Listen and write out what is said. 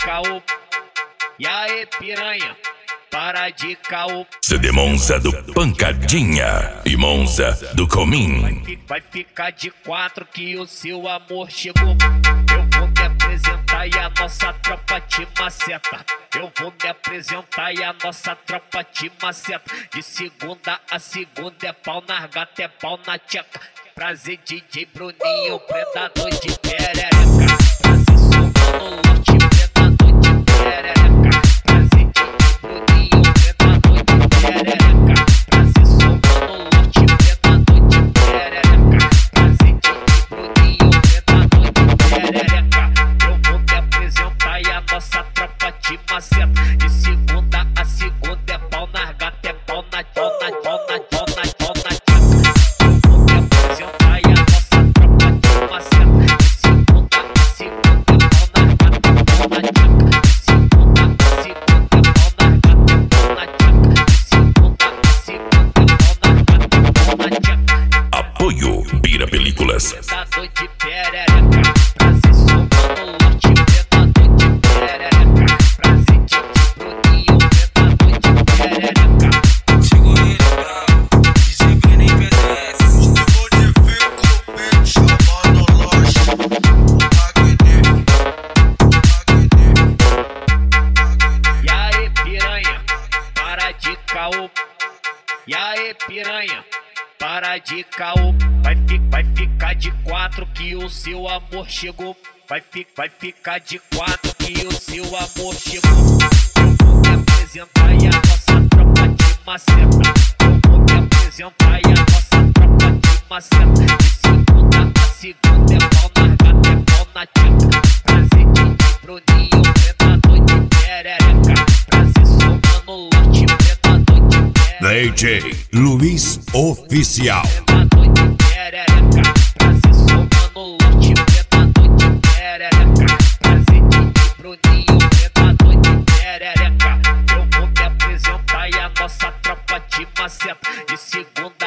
caô. E aí, piranha, para de caô. CD Monza do Pancadinha e Monza do Comim. Vai ficar de 4 que o seu amor chegou. Eu vou me apresentar e a nossa tropa te maceta. Eu vou me apresentar e a nossa tropa te maceta. De segunda a segunda é pau na gata, é pau na tcheca. Prazer DJ Bruninho, predador de perereca. Prazer somando lote, predador de perereca. Prazer DJ Bruninho, predador de perereca. Prazer somando lote, predador de perereca. Prazer DJ Bruninho, predador de perereca. Eu vou me apresentar e a nossa tropa te maceta. De segunda a segunda é pau na gata, é pau na tcheca. Apoio Bira Películas. Predador de perereca, prazer somando lote, predador de perereca. Prazer de Bruninho, predador de perereca. Chegou ele bravo, DJ nem PDS. Vou de fico bem chamando loja. E aí, piranha, para de caô. E aí, piranha, para de caô. Vai ficar de 4 que o seu amor chegou. Vai ficar de 4 que o seu amor chegou. Eu vou me apresentar e a nossa tropa te maceta. Eu vou me apresentar e a nossa tropa te maceta. De segunda a segunda é pau na gata, é pau na tcheca. Prazer de Bruninho, predador de perereca. Prazer somando lote, predador de perereca. DJ Luiz Oficial. Predador de perereca. Prazer somando lote, predador de perereca. Prazer de Bruninho, predador de perereca. Eu vou me apresentar e a nossa tropa te maceta. De segunda